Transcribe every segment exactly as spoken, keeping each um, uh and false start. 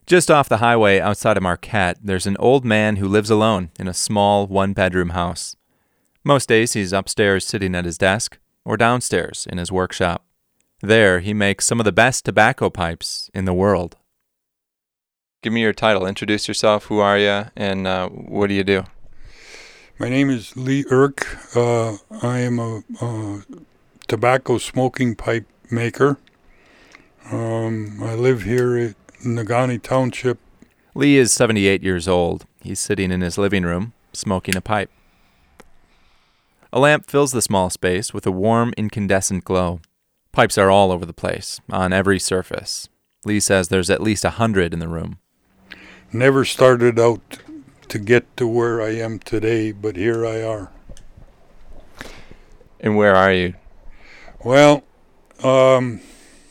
Just off the highway outside of Marquette, there's an old man who lives alone in a small one-bedroom house. Most days he's upstairs sitting at his desk or downstairs in his workshop. There, he makes some of the best tobacco pipes in the world. Give me your title. Introduce yourself. Who are you, and uh, what do you do? My name is Lee Irk. Uh, I am a, a tobacco smoking pipe maker. Um, I live here at Negaunee Township. Lee is seventy-eight years old. He's sitting in his living room, smoking a pipe. A lamp fills the small space with a warm, incandescent glow. Pipes are all over the place, on every surface. Lee says there's at least a hundred in the room. Never started out to get to where I am today, but here I are. And where are you? Well, um,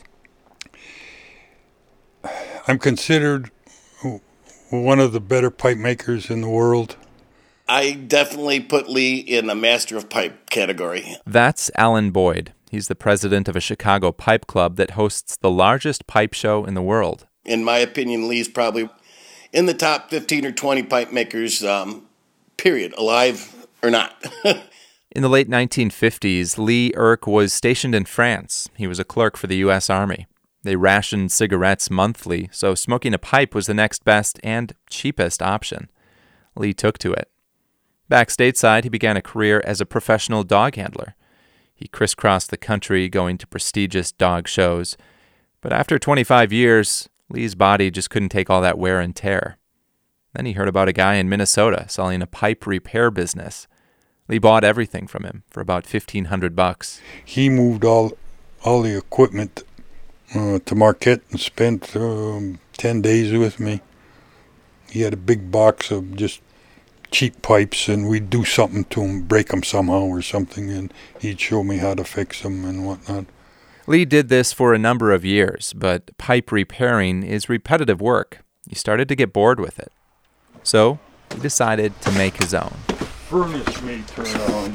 I'm considered one of the better pipe makers in the world. I definitely put Lee in the master of pipe category. That's Alan Boyd. He's the president of a Chicago pipe club that hosts the largest pipe show in the world. In my opinion, Lee's probably in the top fifteen or twenty pipe makers, um, period, alive or not. In the late nineteen fifties, Lee Irk was stationed in France. He was a clerk for the U S Army. They rationed cigarettes monthly, so smoking a pipe was the next best and cheapest option. Lee took to it. Back stateside, he began a career as a professional dog handler. He crisscrossed the country going to prestigious dog shows. But after twenty-five years, Lee's body just couldn't take all that wear and tear. Then he heard about a guy in Minnesota selling a pipe repair business. Lee bought everything from him for about fifteen hundred bucks. He moved all all the equipment uh, to Marquette and spent um, ten days with me. He had a big box of just cheap pipes, and we'd do something to them, break them somehow or something, and he'd show me how to fix them and whatnot. Lee did this for a number of years, but pipe repairing is repetitive work. He started to get bored with it. So he decided to make his own. Furnace may turn on.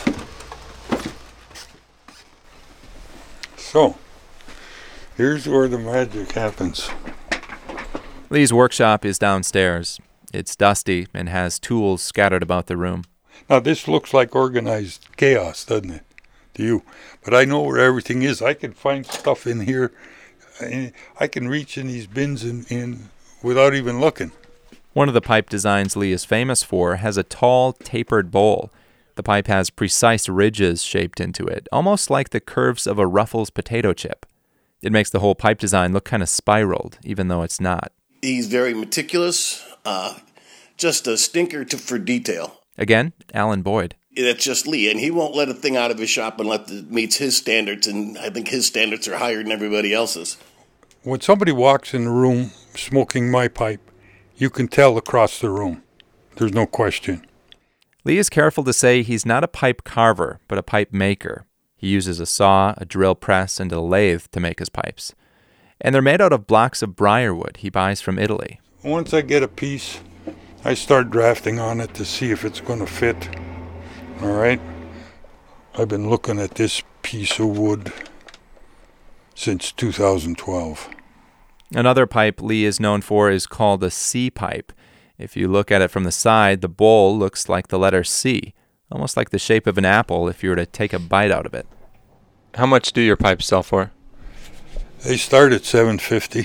So, here's where the magic happens. Lee's workshop is downstairs. It's dusty and has tools scattered about the room. Now, this looks like organized chaos, doesn't it, to you? But I know where everything is. I can find stuff in here. I can reach in these bins in, in without even looking. One of the pipe designs Lee is famous for has a tall, tapered bowl. The pipe has precise ridges shaped into it, almost like the curves of a Ruffles potato chip. It makes the whole pipe design look kind of spiraled, even though it's not. He's very meticulous, uh, just a stinker to, for detail. Again, Alan Boyd. That's just Lee, and he won't let a thing out of his shop unless it meets his standards, and I think his standards are higher than everybody else's. When somebody walks in the room smoking my pipe, you can tell across the room. There's no question. Lee is careful to say he's not a pipe carver, but a pipe maker. He uses a saw, a drill press, and a lathe to make his pipes. And they're made out of blocks of briarwood he buys from Italy. Once I get a piece, I start drafting on it to see if it's going to fit. All right? I've been looking at this piece of wood since two thousand twelve. Another pipe Lee is known for is called a C pipe. If you look at it from the side, the bowl looks like the letter C, almost like the shape of an apple if you were to take a bite out of it. How much do your pipes sell for? They start at seven fifty.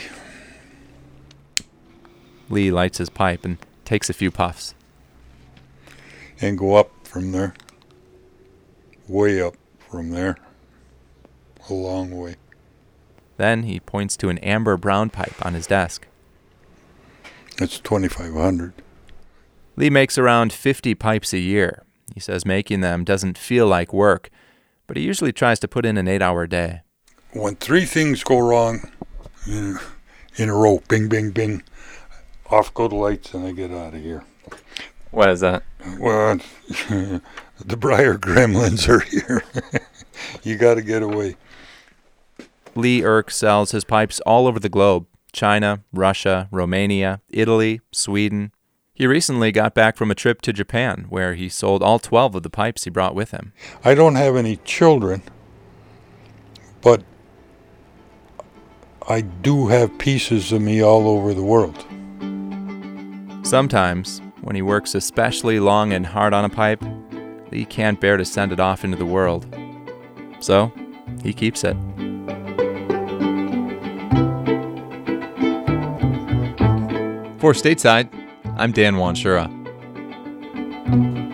Lee lights his pipe and takes a few puffs. And go up from there. Way up from there. A long way. Then he points to an amber brown pipe on his desk. That's twenty-five hundred. Lee makes around fifty pipes a year. He says making them doesn't feel like work, but he usually tries to put in an eight-hour day. When three things go wrong in, in a row, bing, bing, bing, off go the lights and I get out of here. What is that? Well, the Briar Gremlins are here. You got to get away. Lee Irk sells his pipes all over the globe. China, Russia, Romania, Italy, Sweden. He recently got back from a trip to Japan, where he sold all twelve of the pipes he brought with him. I don't have any children, but I do have pieces of me all over the world. Sometimes, when he works especially long and hard on a pipe, Lee can't bear to send it off into the world. So, he keeps it. For Stateside, I'm Dan Wanshura.